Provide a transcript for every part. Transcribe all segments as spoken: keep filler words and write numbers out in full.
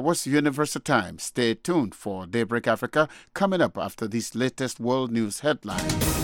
was Universal Time. Stay tuned for Daybreak Africa coming up after these latest world news headlines.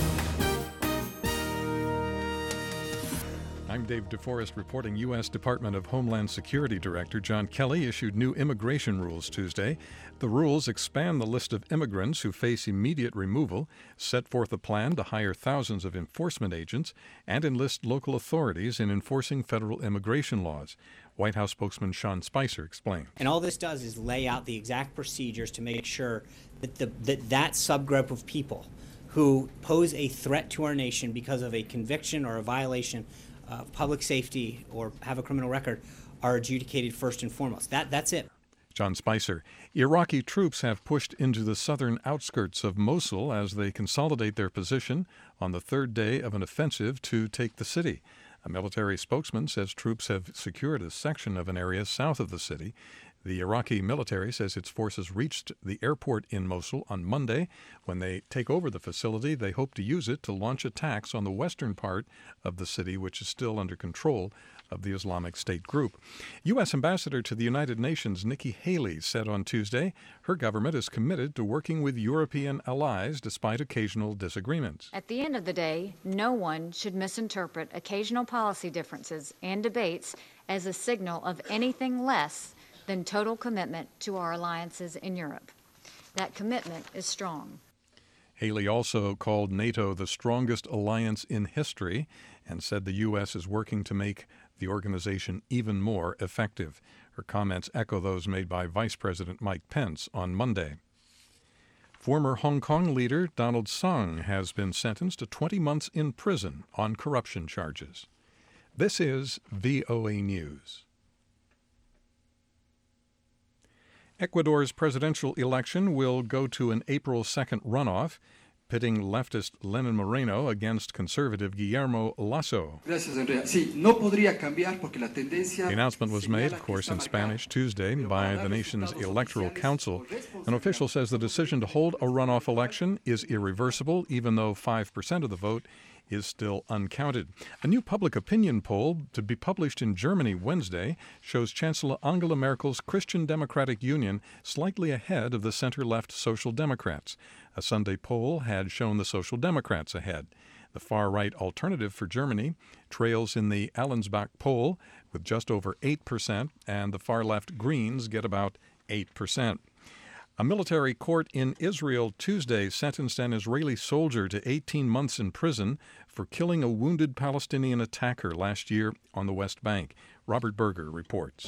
I'm Dave DeForest reporting. U S Department of Homeland Security Director John Kelly issued new immigration rules Tuesday. The rules expand the list of immigrants who face immediate removal, set forth a plan to hire thousands of enforcement agents, and enlist local authorities in enforcing federal immigration laws. White House spokesman Sean Spicer explained. And all this does is lay out the exact procedures to make sure that the, that, that subgroup of people who pose a threat to our nation because of a conviction or a violation Uh, public safety or have a criminal record are adjudicated first and foremost. That That's it. John Spicer. Iraqi troops have pushed into the southern outskirts of Mosul as they consolidate their position on the third day of an offensive to take the city. A military spokesman says troops have secured a section of an area south of the city. The Iraqi military says its forces reached the airport in Mosul on Monday. When they take over the facility, they hope to use it to launch attacks on the western part of the city, which is still under control of the Islamic State group. U S Ambassador to the United Nations Nikki Haley said on Tuesday her government is committed to working with European allies despite occasional disagreements. At the end of the day, no one should misinterpret occasional policy differences and debates as a signal of anything less than total commitment to our alliances in Europe. That commitment is strong. Haley also called NATO the strongest alliance in history and said the U S is working to make the organization even more effective. Her comments echo those made by Vice President Mike Pence on Monday. Former Hong Kong leader Donald Tsang has been sentenced to twenty months in prison on corruption charges. This is V O A News. Ecuador's presidential election will go to an April second runoff, pitting leftist Lenin Moreno against conservative Guillermo Lasso. The announcement was made, of course, in Spanish Tuesday by the nation's Electoral Council. An official says the decision to hold a runoff election is irreversible, even though five percent of the vote is still uncounted. A new public opinion poll to be published in Germany Wednesday shows Chancellor Angela Merkel's Christian Democratic Union slightly ahead of the center-left Social Democrats. A Sunday poll had shown the Social Democrats ahead. The far-right Alternative for Germany trails in the Allensbach poll with just over eight percent, and the far-left Greens get about eight percent. A military court in Israel Tuesday sentenced an Israeli soldier to eighteen months in prison for killing a wounded Palestinian attacker last year on the West Bank. Robert Berger reports.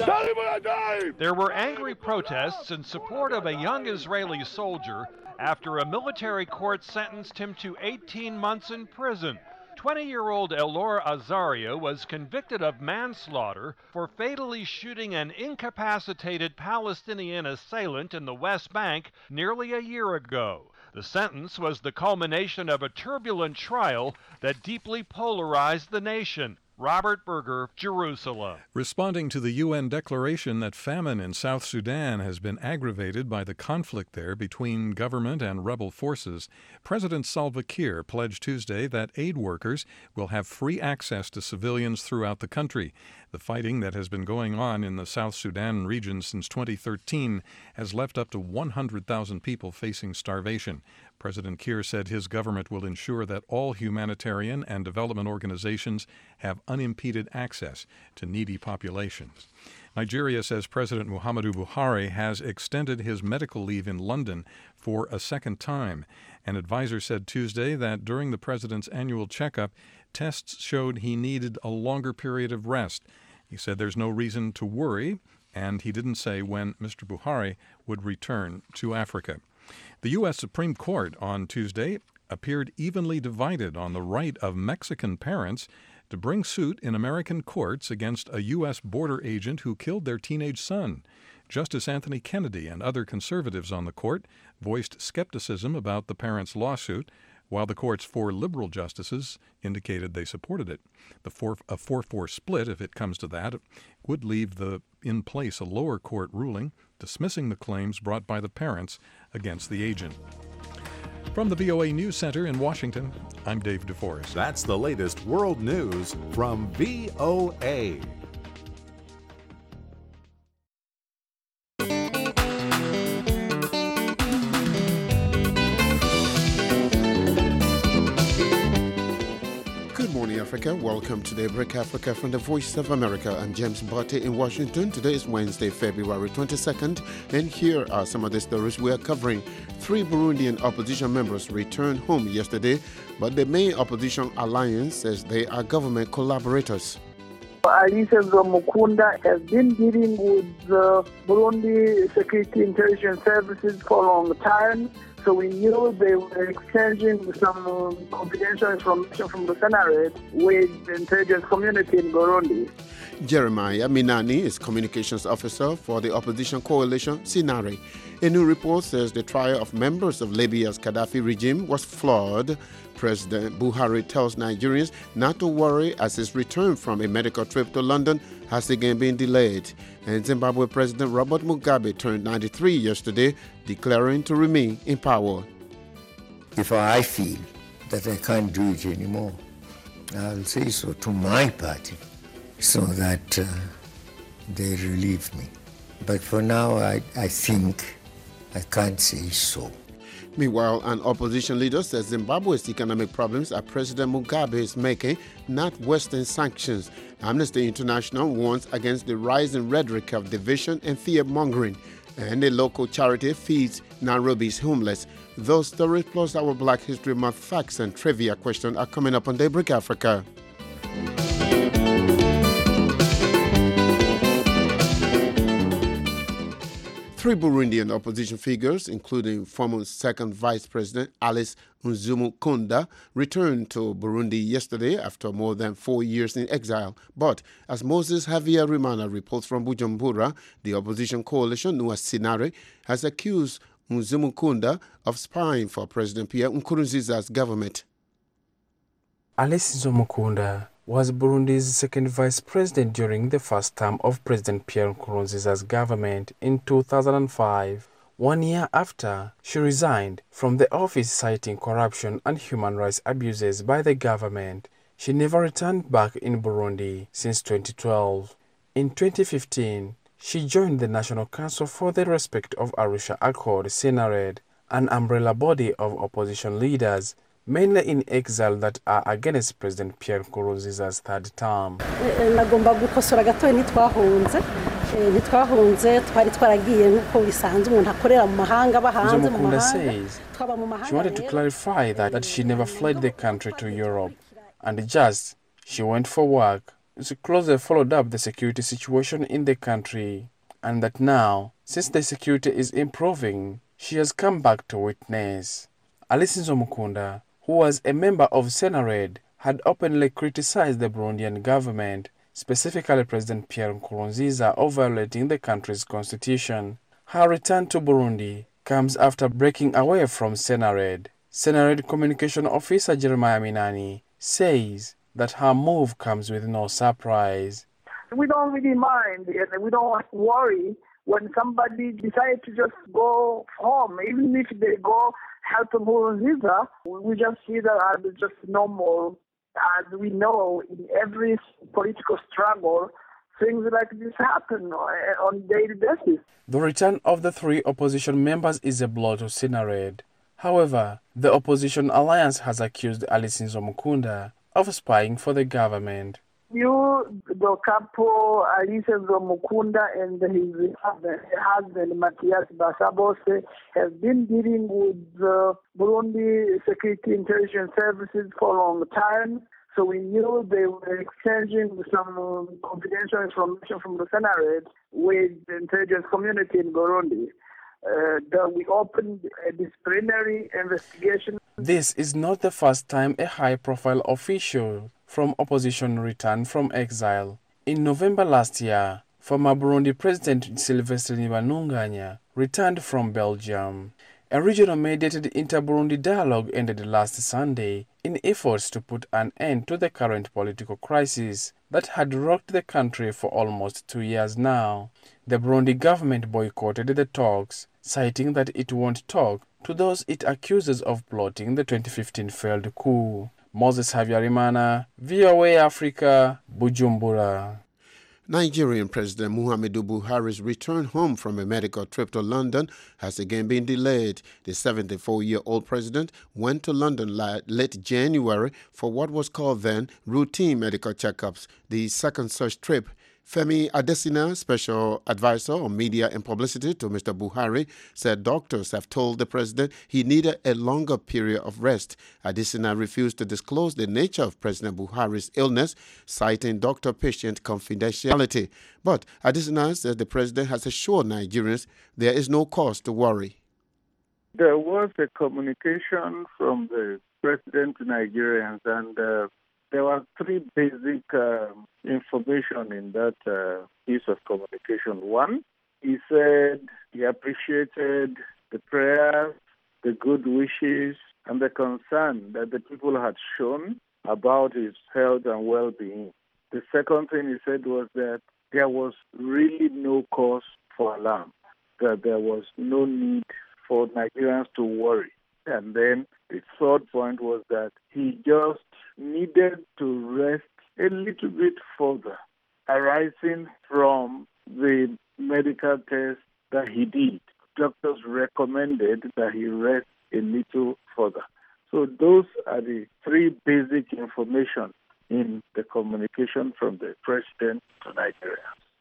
There were angry protests in support of a young Israeli soldier after a military court sentenced him to eighteen months in prison. twenty-year-old Elor Azaria was convicted of manslaughter for fatally shooting an incapacitated Palestinian assailant in the West Bank nearly a year ago. The sentence was the culmination of a turbulent trial that deeply polarized the nation. Robert Berger, Jerusalem. Responding to the U N declaration that famine in South Sudan has been aggravated by the conflict there between government and rebel forces, President Salva Kiir pledged Tuesday that aid workers will have free access to civilians throughout the country. The fighting that has been going on in the South Sudan region since twenty thirteen has left up to one hundred thousand people facing starvation. President Kiir said his government will ensure that all humanitarian and development organizations have unimpeded access to needy populations. Nigeria says President Muhammadu Buhari has extended his medical leave in London for a second time. An advisor said Tuesday that during the president's annual checkup, tests showed he needed a longer period of rest. He said there's no reason to worry, and he didn't say when Mister Buhari would return to Africa. The U S Supreme Court on Tuesday appeared evenly divided on the right of Mexican parents to bring suit in American courts against a U S border agent who killed their teenage son. Justice Anthony Kennedy and other conservatives on the court voiced skepticism about the parents' lawsuit, while the court's four liberal justices indicated they supported it. The four, a four four split, if it comes to that, would leave the, in place a lower court ruling dismissing the claims brought by the parents against the agent. From the V O A News Center in Washington, I'm Dave DeForest. That's the latest world news from V O A. Africa. Welcome to Daybreak Africa from the Voice of America. I'm James Botte in Washington. Today is Wednesday, February twenty-second, and here are some of the stories we are covering. Three Burundian opposition members returned home yesterday, but the main opposition alliance says they are government collaborators. Alice Nzomukunda has been dealing with the Burundi Security Intelligence Services for a long time. So we knew they were exchanging some confidential information from the Senared with the intelligence community in Burundi. Jeremiah Minani is communications officer for the opposition coalition Sinare. A new report says the trial of members of Libya's Gaddafi regime was flawed. President Buhari tells Nigerians not to worry as his return from a medical trip to London has again been delayed. And Zimbabwe President Robert Mugabe turned ninety-three yesterday, declaring to remain in power. If I feel that I can't do it anymore, I'll say so to my party so that uh, they relieve me. But for now, I, I think I can't say so. Meanwhile, an opposition leader says Zimbabwe's economic problems are President Mugabe is making, not Western sanctions. Amnesty International warns against the rising rhetoric of division and fear-mongering. And a local charity feeds Nairobi's homeless. Those stories plus our Black History Month facts and trivia question are coming up on Daybreak Africa. Three Burundian opposition figures, including former second Vice President Alice Nzomukunda, returned to Burundi yesterday after more than four years in exile. But as Moses Javier Rimana reports from Bujumbura, the opposition coalition, known as Sinare, has accused Nzomukunda of spying for President Pierre Nkurunziza's government. Alice Nzomukunda was Burundi's second vice president during the first term of President Pierre Nkurunziza's government in two thousand five, one year after she resigned from the office citing corruption and human rights abuses by the government. She never returned back in Burundi since twenty twelve. In twenty fifteen, she joined the National Council for the Respect of Arusha Accord, Senared, an umbrella body of opposition leaders mainly in exile that are against President Pierre Nkurunziza's third term. Nagomba gukosora gatoya nitwahunze nitwahunze twari twaragiye nkuko bisanzwe umuntu akorera mu mahanga bahanze mu mahanga. Says she wanted to clarify that, that she never fled the country to Europe and just she went for work. She closely followed up the security situation in the country and that now, since the security is improving, she has come back to witness. Alice Nzomukunda, who was a member of Senared, had openly criticized the Burundian government, specifically President Pierre Nkurunziza, of violating the country's constitution. Her return to Burundi comes after breaking away from Senared. Senared Communication Officer Jeremiah Minani says that her move comes with no surprise. We don't really mind, and we don't worry when somebody decides to just go home, even if they go help Nkurunziza, we just see that as just normal. As we know, in every political struggle, things like this happen on a daily basis. The return of the three opposition members is a blow to Senared. However, the opposition alliance has accused Alice Nzomukunda of spying for the government. You, the couple, Alice Nzomukunda and his husband, Matthias Basabose, have been dealing with the Burundi Security Intelligence Services for a long time. So we knew they were exchanging some confidential information from the Senared with the intelligence community in Burundi. Uh, the, we opened a disciplinary investigation. This is not the first time a high-profile official from opposition returned from exile. In November last year, former Burundi President Sylvestre Ntibantunganya returned from Belgium. A regional mediated inter-Burundi dialogue ended last Sunday in efforts to put an end to the current political crisis that had rocked the country for almost two years now. The Burundi government boycotted the talks, citing that it won't talk to those it accuses of plotting the twenty fifteen failed coup. Moses Javier Rimana, V O A Africa, Bujumbura. Nigerian President Muhammadu Buhari's return home from a medical trip to London has again been delayed. The seventy-four-year-old president went to London late January for what was called then routine medical checkups, the second such trip. Femi Adesina, special advisor on media and publicity to Mister Buhari, said doctors have told the president he needed a longer period of rest. Adesina refused to disclose the nature of President Buhari's illness, citing doctor-patient confidentiality. But Adesina said the president has assured Nigerians there is no cause to worry. There was a communication from the president to Nigerians, and uh, there were three basic uh, information in that uh, piece of communication. One, he said he appreciated the prayers, the good wishes, and the concern that the people had shown about his health and well-being. The second thing he said was that there was really no cause for alarm, that there was no need for Nigerians to worry. And then the third point was that he just needed to rest a little bit further, arising from the medical test that he did. Doctors recommended that he rest a little further. So those are the three basic information in the communication from the president to Nigeria.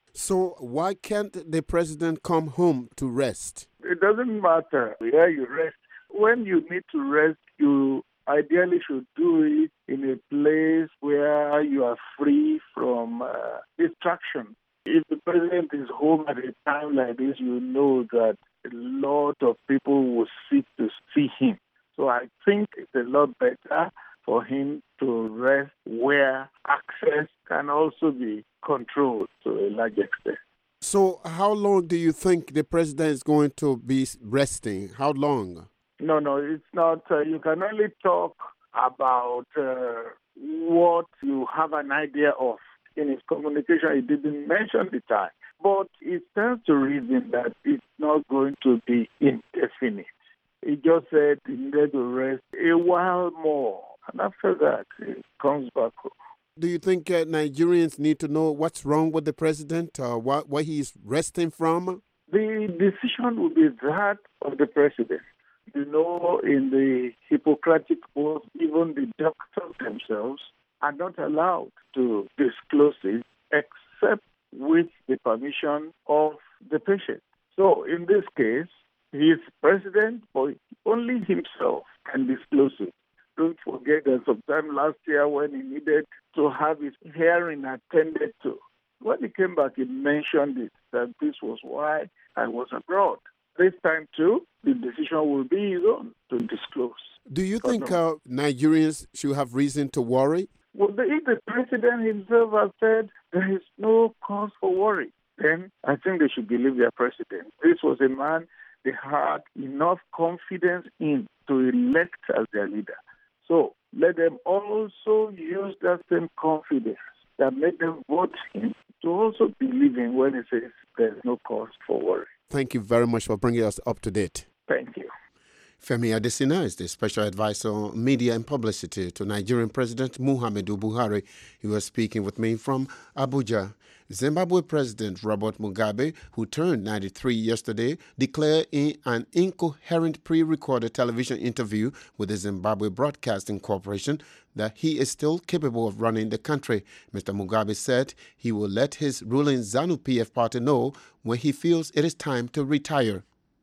So why can't the president come home to rest? It doesn't matter where you rest. When you need to rest, you ideally should do it in a place where you are free from uh, distraction. If the president is home at a time like this, you know that a lot of people will seek to see him. So I think it's a lot better for him to rest where access can also be controlled to a large extent. So how long do you think the president is going to be resting? How long? No, no, it's not. Uh, you can only talk about uh, what you have an idea of. In his communication, he didn't mention the time. But it stands to reason that it's not going to be indefinite. He just said he needed to rest a while more. And after that, he comes back home. Do you think uh, Nigerians need to know what's wrong with the president, or what, what he's resting from? The decision will be that of the president. You know, in the Hippocratic Oath, even the doctors themselves are not allowed to disclose it except with the permission of the patient. So in this case, he is president, but only himself can disclose it. Don't forget that sometime last year when he needed to have his hearing attended to, when he came back, he mentioned it, that this was why I was abroad. This time, too, the decision will be his own to disclose. Do you think uh, Nigerians should have reason to worry? Well, if the president himself has said there is no cause for worry, then I think they should believe their president. This was a man they had enough confidence in to elect as their leader. So let them also use that same confidence that made them vote him to also believe in when he says there's no cause for worry. Thank you very much for bringing us up to date. Thank you. Femi Adesina is the special advisor on media and publicity to Nigerian President Muhammadu Buhari. He was speaking with me from Abuja. Zimbabwe President Robert Mugabe, who turned ninety-three yesterday, declared in an incoherent pre-recorded television interview with the Zimbabwe Broadcasting Corporation that he is still capable of running the country. Mister Mugabe said he will let his ruling ZANU-P F party know when he feels it is time to retire.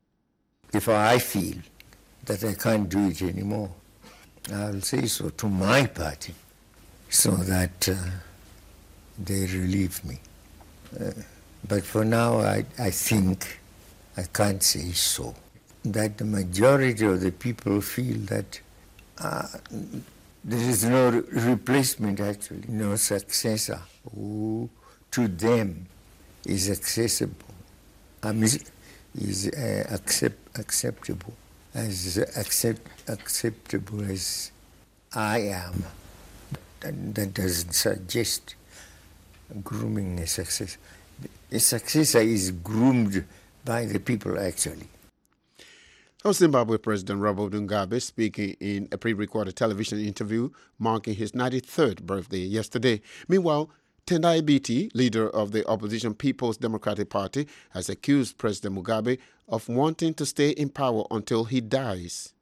If I feel that I can't do it anymore, I'll say so to my party so that uh, they relieve me. Uh, but for now, I, I think I can't say so. That the majority of the people feel that uh, there is no re- replacement, actually, no successor who to them is accessible, I mean, is uh, accept, acceptable, as accept, acceptable as I am. That, that doesn't suggest grooming a successor. A successor is groomed by the people, actually. Zimbabwe President Robert Mugabe speaking in a pre-recorded television interview marking his ninety-third birthday yesterday. Meanwhile, Tendai Biti, leader of the opposition People's Democratic Party, has accused President Mugabe of wanting to stay in power until he dies.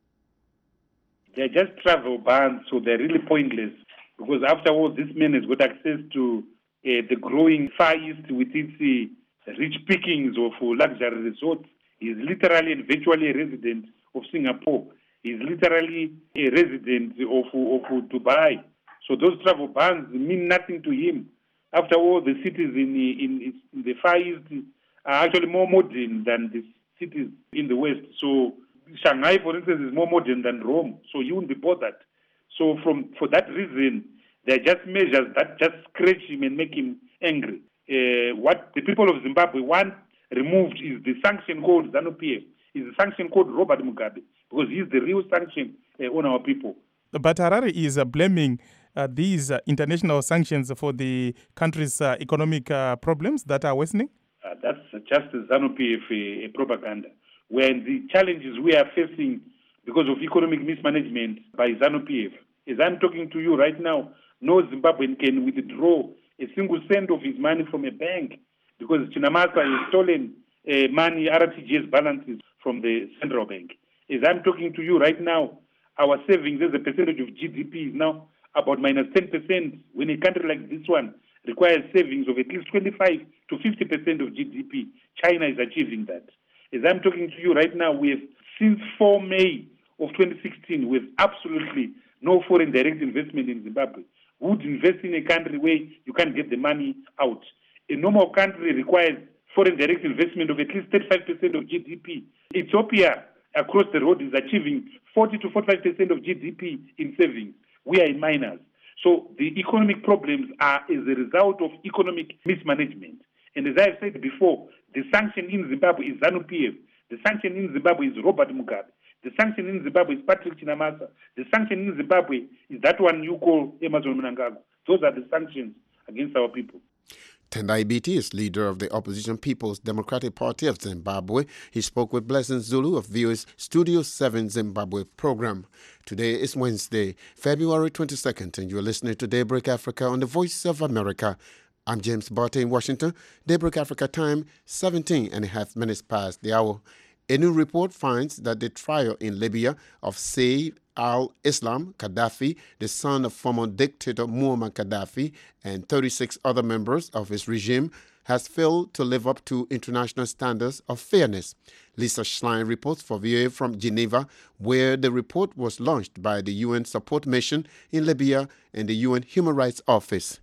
They're just travel bans, so they're really pointless. Because after all, this man has got access to uh, the growing Far East with its uh, rich pickings of uh, luxury resorts. He's literally and virtually a resident of Singapore. He's literally a resident of, of, of Dubai. So those travel bans mean nothing to him. After all, the cities in, in, in the Far East are actually more modern than the cities in the West. So Shanghai, for instance, is more modern than Rome. So you won't be bothered. So from for that reason, they're just measures that just scratch him and make him angry. Uh, what the people of Zimbabwe want removed is the sanction called ZANU-P F, is the sanction called Robert Mugabe, because he's the real sanction uh, on our people. But Harare is uh, blaming uh, these uh, international sanctions for the country's uh, economic uh, problems that are worsening? Uh, that's just the ZANU-P F uh, uh, propaganda. When the challenges we are facing because of economic mismanagement by ZANU-P F, as I'm talking to you right now, no Zimbabwean can withdraw a single cent of his money from a bank because Chinamasa has stolen uh, money, R T G S balances from the central bank. As I'm talking to you right now, our savings as a percentage of G D P is now about minus ten percent, when a country like this one requires savings of at least twenty-five to fifty percent of G D P. China is achieving that. As I'm talking to you right now, we have, since the fourth of May of twenty sixteen, we have absolutely no foreign direct investment in Zimbabwe. Who would invest in a country where you can't get the money out? A normal country requires foreign direct investment of at least thirty-five percent of G D P. Ethiopia, across the road, is achieving forty to forty-five percent of G D P in savings. We are in minus. So the economic problems are as a result of economic mismanagement. And as I have said before, the sanction in Zimbabwe is ZANU-P F. The sanction in Zimbabwe is Robert Mugabe. The sanction in Zimbabwe is Patrick Chinamasa. The sanction in Zimbabwe is that one you call Emmerson Mnangagwa. Those are the sanctions against our people. Tendai Biti is leader of the opposition People's Democratic Party of Zimbabwe. He spoke with Blessing Zulu of V O A's Studio seven Zimbabwe program. Today is Wednesday, February twenty-second, and you're listening to Daybreak Africa on the Voice of America. I'm James Barty in Washington. Daybreak Africa time, seventeen and a half minutes past the hour. A new report finds that the trial in Libya of Saif al-Islam Gaddafi, the son of former dictator Muammar Gaddafi, and thirty-six other members of his regime, has failed to live up to international standards of fairness. Lisa Schlein reports for V O A from Geneva, where the report was launched by the U N Support Mission in Libya and the U N Human Rights Office.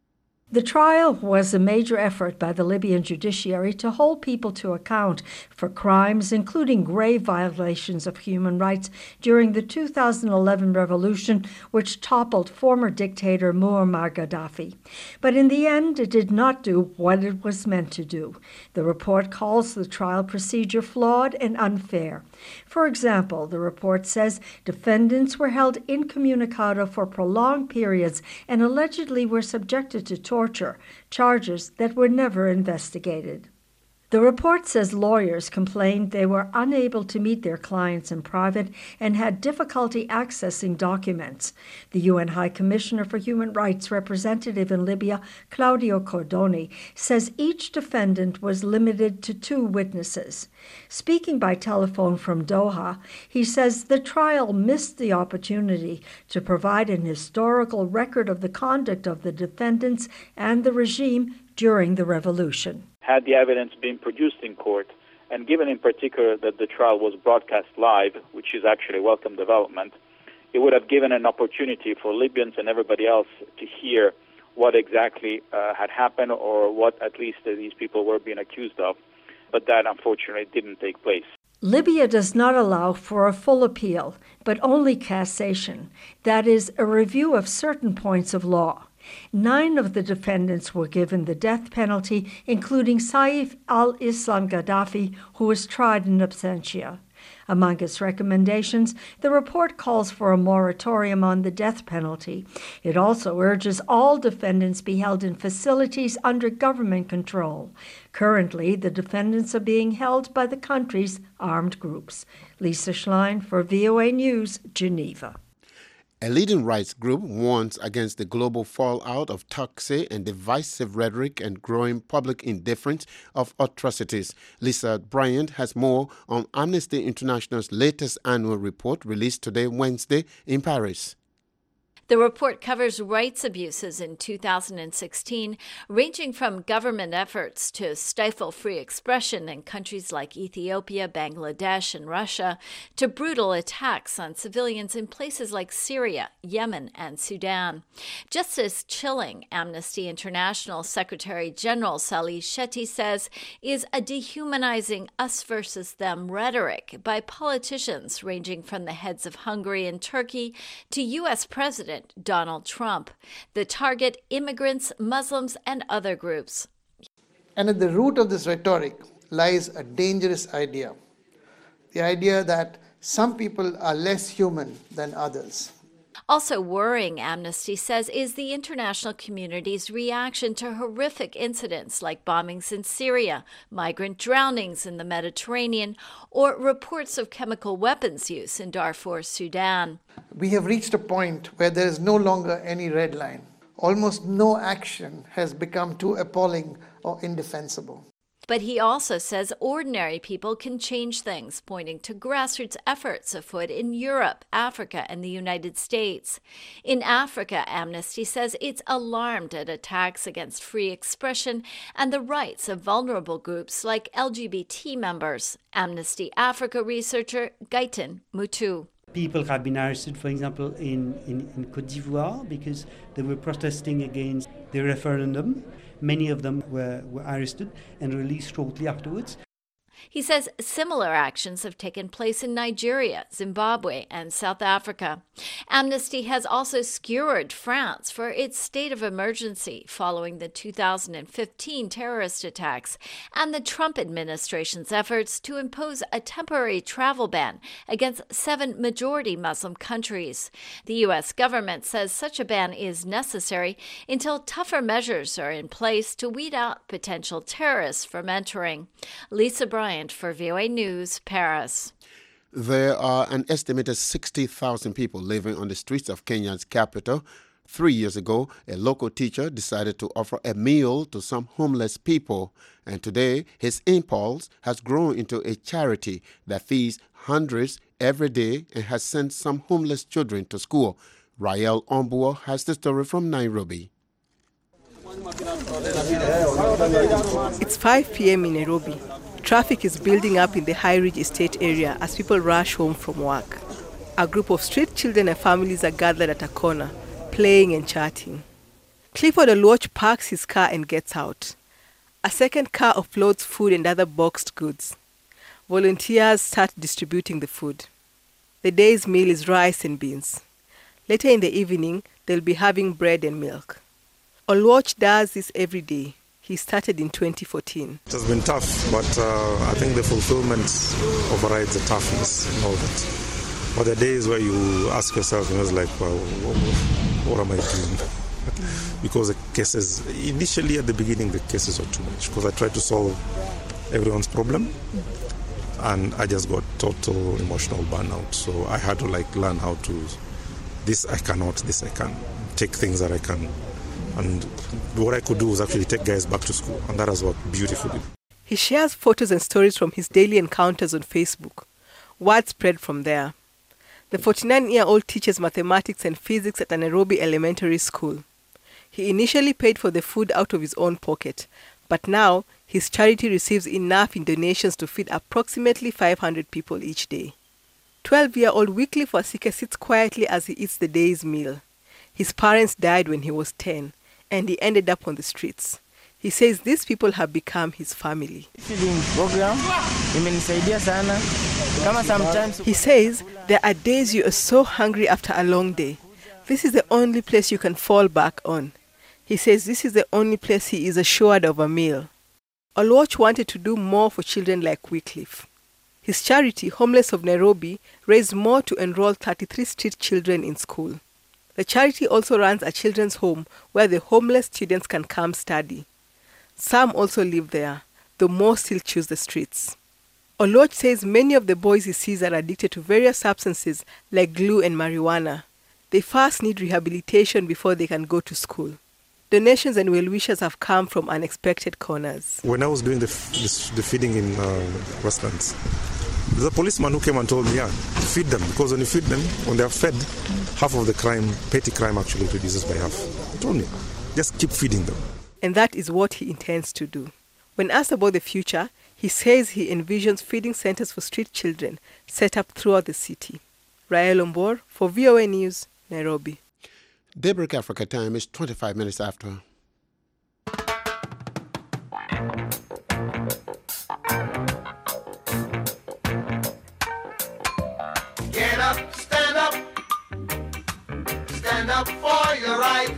The trial was a major effort by the Libyan judiciary to hold people to account for crimes, including grave violations of human rights during the two thousand eleven revolution, which toppled former dictator Muammar Gaddafi. But in the end, it did not do what it was meant to do. The report calls the trial procedure flawed and unfair. For example, the report says defendants were held incommunicado for prolonged periods and allegedly were subjected to torture. Torture, charges that were never investigated. The report says lawyers complained they were unable to meet their clients in private and had difficulty accessing documents. The U N High Commissioner for Human Rights representative in Libya, Claudio Cordoni, says each defendant was limited to two witnesses. Speaking by telephone from Doha, he says the trial missed the opportunity to provide an historical record of the conduct of the defendants and the regime during the revolution. Had the evidence been produced in court, and given in particular that the trial was broadcast live, which is actually a welcome development, it would have given an opportunity for Libyans and everybody else to hear what exactly uh, had happened or what at least uh, these people were being accused of. But that, unfortunately, didn't take place. Libya does not allow for a full appeal, but only cassation, that is, a review of certain points of law. Nine of the defendants were given the death penalty, including Saif al-Islam Gaddafi, who was tried in absentia. Among its recommendations, the report calls for a moratorium on the death penalty. It also urges all defendants be held in facilities under government control. Currently, the defendants are being held by the country's armed groups. Lisa Schlein for V O A News, Geneva. A leading rights group warns against the global fallout of toxic and divisive rhetoric and growing public indifference of atrocities. Lisa Bryant has more on Amnesty International's latest annual report released today, Wednesday, in Paris. The report covers rights abuses in two thousand sixteen, ranging from government efforts to stifle free expression in countries like Ethiopia, Bangladesh, and Russia, to brutal attacks on civilians in places like Syria, Yemen, and Sudan. Just as chilling, Amnesty International Secretary General Salih Shetty says, is a dehumanizing us versus them rhetoric by politicians ranging from the heads of Hungary and Turkey to U S President Donald Trump. The target immigrants, Muslims, and other groups. And at the root of this rhetoric lies a dangerous idea. The idea that some people are less human than others. Also worrying, Amnesty says, is the international community's reaction to horrific incidents like bombings in Syria, migrant drownings in the Mediterranean, or reports of chemical weapons use in Darfur, Sudan. We have reached a point where there is no longer any red line. Almost no action has become too appalling or indefensible. But he also says ordinary people can change things, pointing to grassroots efforts afoot in Europe, Africa, and the United States. In Africa, Amnesty says it's alarmed at attacks against free expression and the rights of vulnerable groups like L G B T members. Amnesty Africa researcher Gaitan Mutu. People have been arrested, for example, in, in, in Côte d'Ivoire because they were protesting against the referendum. Many of them were, were arrested and released shortly afterwards. He says similar actions have taken place in Nigeria, Zimbabwe, and South Africa. Amnesty has also skewered France for its state of emergency following the two thousand fifteen terrorist attacks and the Trump administration's efforts to impose a temporary travel ban against seven majority Muslim countries. The U S government says such a ban is necessary until tougher measures are in place to weed out potential terrorists from entering. Lisa Bryant for V O A News, Paris. There are an estimated sixty thousand people living on the streets of Kenya's capital. Three years ago, a local teacher decided to offer a meal to some homeless people. And today, his impulse has grown into a charity that feeds hundreds every day and has sent some homeless children to school. Rael Ombuo has the story from Nairobi. It's five p.m. in Nairobi. Traffic is building up in the High Ridge Estate area as people rush home from work. A group of street children and families are gathered at a corner, playing and chatting. Clifford Oluoch parks his car and gets out. A second car offloads food and other boxed goods. Volunteers start distributing the food. The day's meal is rice and beans. Later in the evening, they'll be having bread and milk. Oluoch does this every day. He started in twenty fourteen. It has been tough, but uh, I think the fulfillment overrides the toughness and all that. But the days where you ask yourself, you know, it's like, well, what am I doing? Because the cases, initially at the beginning, the cases were too much. Because I tried to solve everyone's problem, and I just got total emotional burnout. So I had to like learn how to, this I cannot, this I can, take things that I can. And what I could do was actually take guys back to school, and that has worked beautifully. He shares photos and stories from his daily encounters on Facebook. Word spread from there. The forty-nine-year-old teaches mathematics and physics at a Nairobi elementary school. He initially paid for the food out of his own pocket, but now his charity receives enough in donations to feed approximately five hundred people each day. twelve-year-old Wycliffe Wasike sits quietly as he eats the day's meal. His parents died when he was ten. And he ended up on the streets. He says these people have become his family. He says there are days you are so hungry after a long day. This is the only place you can fall back on. He says this is the only place he is assured of a meal. Oluoch wanted to do more for children like Wycliffe. His charity, Homeless of Nairobi, raised more to enroll thirty-three street children in school. The charity also runs a children's home where the homeless students can come study. Some also live there, though most still choose the streets. Oluoch says many of the boys he sees are addicted to various substances like glue and marijuana. They first need rehabilitation before they can go to school. Donations and well-wishers have come from unexpected corners. When I was doing the, the, the feeding in uh, Westlands, there's a policeman who came and told me, yeah, feed them, because when you feed them, when they are fed, half of the crime, petty crime actually reduces by half. He told me, just keep feeding them. And that is what he intends to do. When asked about the future, he says he envisions feeding centers for street children set up throughout the city. Rael Ombor for V O A News, Nairobi. Daybreak Africa time is twenty-five minutes after. Get up, stand up, stand up for your right.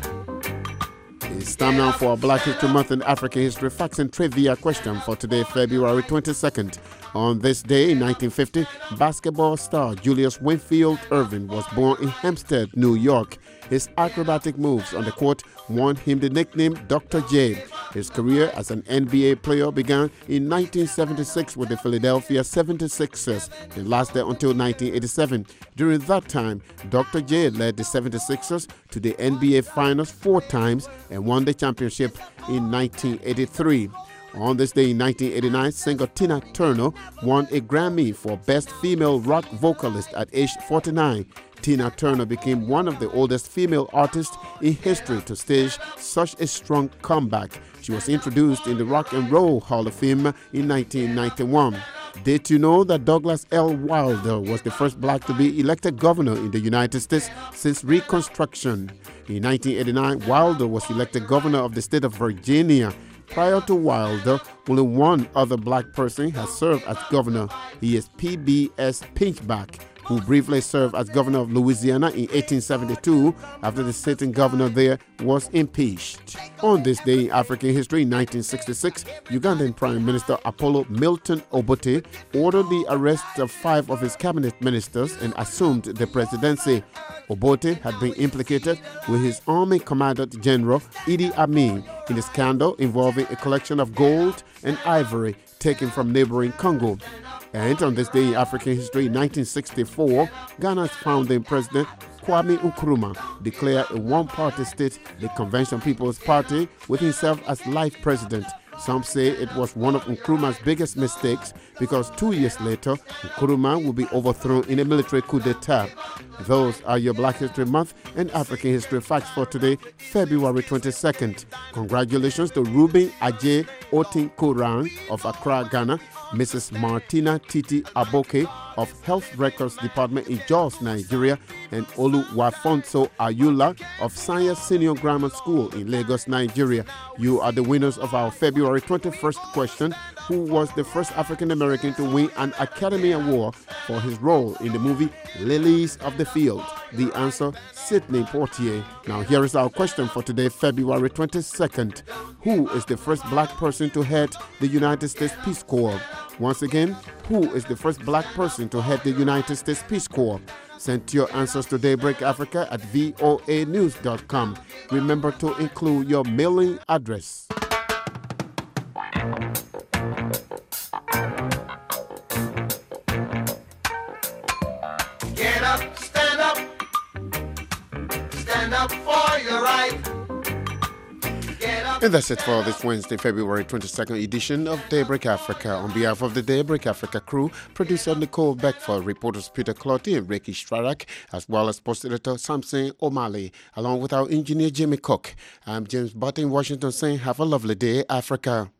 It's time now for our Black History Month in African History Facts and Trivia question for today, February twenty-second. On this day in nineteen fifty, basketball star Julius Winfield Irving was born in Hempstead, New York. His acrobatic moves on the court won him the nickname Doctor J. His career as an N B A player began in nineteen seventy-six with the Philadelphia seventy-sixers and lasted until nineteen eighty-seven. During that time, Doctor J led the seventy-sixers to the N B A Finals four times and won the championship in nineteen eighty-three. On this day in nineteen eighty-nine, singer Tina Turner won a Grammy for Best Female Rock Vocalist at age forty-nine. Tina Turner became one of the oldest female artists in history to stage such a strong comeback. She was introduced in the Rock and Roll Hall of Fame in nineteen ninety-one. Did you know that Douglas L. Wilder was the first black to be elected governor in the United States since Reconstruction? In nineteen eighty-nine, Wilder was elected governor of the state of Virginia. Prior to Wilder, only one other black person has served as governor. He is P B S Pinchback, who briefly served as governor of Louisiana in eighteen seventy-two after the sitting governor there was impeached. On this day in African history in nineteen sixty-six, Ugandan Prime Minister Apollo Milton Obote ordered the arrest of five of his cabinet ministers and assumed the presidency. Obote had been implicated with his army commandant general Idi Amin in a scandal involving a collection of gold and ivory taken from neighboring Congo. And on this day in African history in nineteen sixty-four, Ghana's founding president Kwame Nkrumah declared a one-party state, the Convention People's Party, with himself as life president. Some say it was one of Nkrumah's biggest mistakes because two years later, Nkrumah will be overthrown in a military coup d'etat. Those are your Black History Month and African History Facts for today, February twenty-second. Congratulations to Ruben Ajay Otin Koran of Accra, Ghana, Missus Martina Titi Aboke of Health Records Department in Jos, Nigeria, and Oluwafonso Ayula of Science Senior Grammar School in Lagos, Nigeria. You are the winners of our February twenty-first question. Who was the first African American to win an Academy Award for his role in the movie Lilies of the Field? The answer, Sidney Poitier. Now here is our question for today, February twenty-second. Who is the first black person to head the United States Peace Corps? Once again, who is the first black person to head the United States Peace Corps? Send your answers to Daybreak Africa at V O A news dot com. Remember to include your mailing address. Get up, stand up, stand up for your right. Get up. And that's it for this Wednesday, February twenty-second edition of Daybreak Africa. On behalf of the Daybreak Africa crew, producer Nicole Beckford, reporters Peter Clotty and Ricky Stradak, as well as post editor Samson O'Malley, along with our engineer Jimmy Cook. I'm James Butt in Washington saying have a lovely day, Africa.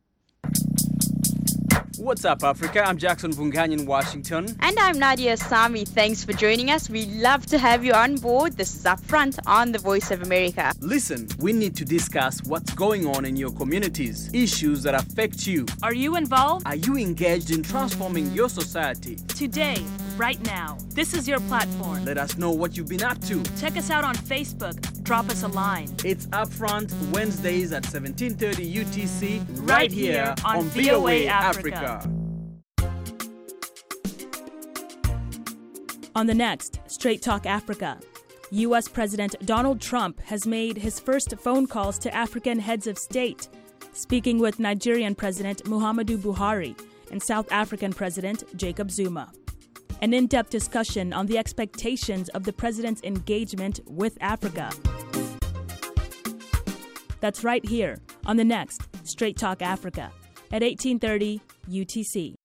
What's up, Africa? I'm Jackson Vungany in Washington. And I'm Nadia Sami. Thanks for joining us. We love to have you on board. This is Upfront on the Voice of America. Listen, we need to discuss what's going on in your communities, issues that affect you. Are you involved? Are you engaged in transforming your society? Today, right now, this is your platform. Let us know what you've been up to. Check us out on Facebook. Drop us a line. It's Upfront Wednesdays at seventeen thirty U T C, right, right here on, on V O A Africa. Africa. On the next Straight Talk Africa, U S President Donald Trump has made his first phone calls to African heads of state, speaking with Nigerian President Muhammadu Buhari and South African President Jacob Zuma. an in-depth discussion on the expectations of the president's engagement with Africa. That's right here on the next Straight Talk Africa at eighteen thirty U T C.